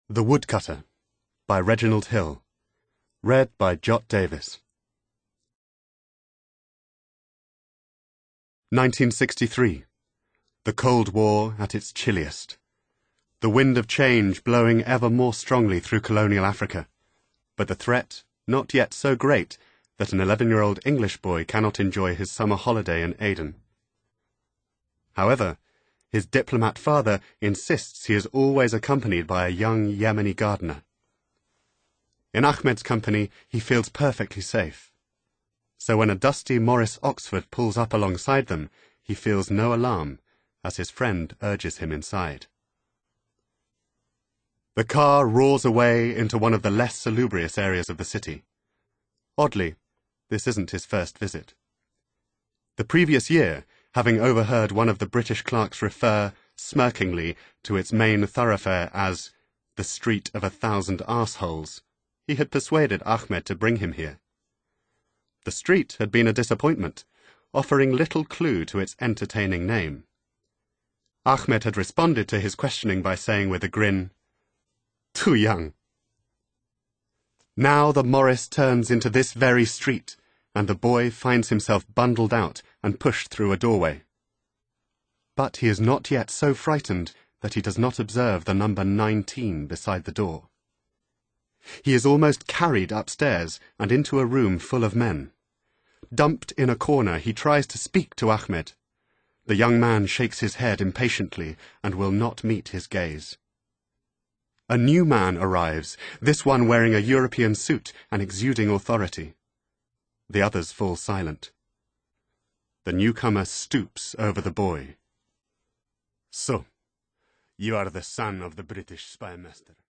The Woodcutter by Reginald Hill. Read by Jot Davis. 1963. The Cold War at its chilliest. The wind of change blowing ever more strongly through colonial Africa, but the threat not yet so great that an 11-year-old English boy cannot enjoy his summer holiday in Aden. However, his diplomat father insists he is always accompanied by a young Yemeni gardener. In Ahmed's company, he feels perfectly safe. So when a dusty Morris Oxford pulls up alongside them, he feels no alarm, as his friend urges him inside. The car roars away into one of the less salubrious areas of the city. Oddly, this isn't his first visit. The previous year, having overheard one of the British clerks refer, smirkingly, to its main thoroughfare as the Street of 1,000 arseholes, he had persuaded Ahmed to bring him here. The street had been a disappointment, offering little clue to its entertaining name. Ahmed had responded to his questioning by saying with a grin, "Too young." Now the Morris turns into this very street, and the boy finds himself bundled out and pushed through a doorway. But he is not yet so frightened that he does not observe the number 19 beside the door. He is almost carried upstairs and into a room full of men. Dumped in a corner, he tries to speak to Ahmed. The young man shakes his head impatiently and will not meet his gaze. A new man arrives, this one wearing a European suit and exuding authority. The others fall silent. The newcomer stoops over the boy. "So, you are the son of the British spy master."